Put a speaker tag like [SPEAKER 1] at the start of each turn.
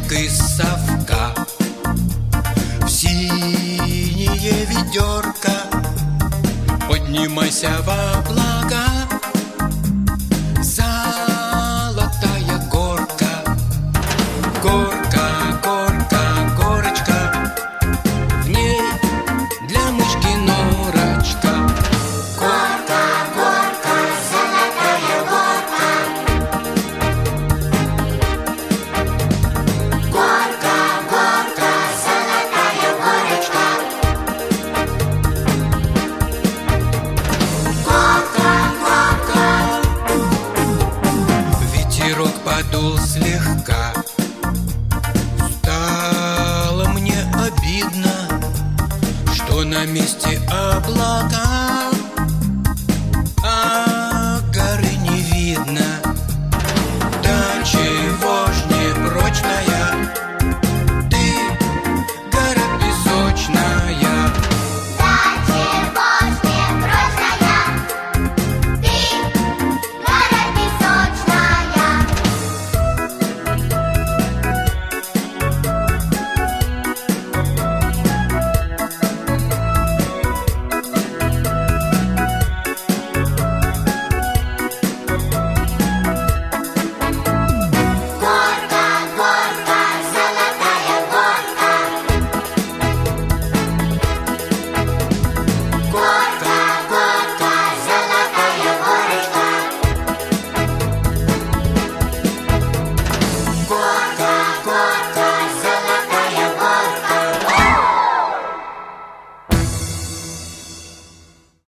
[SPEAKER 1] снег из совка в синее ведерко. Поднимайся в облака, золотая горка. Горка, горка, горочка, в ней для мышки норочка.
[SPEAKER 2] Горка, горка, золотая горка. Горка, горка, золотая горочка. Горка, горка.
[SPEAKER 1] Ветерок подул слегка, стало мне обидно, что на месте облака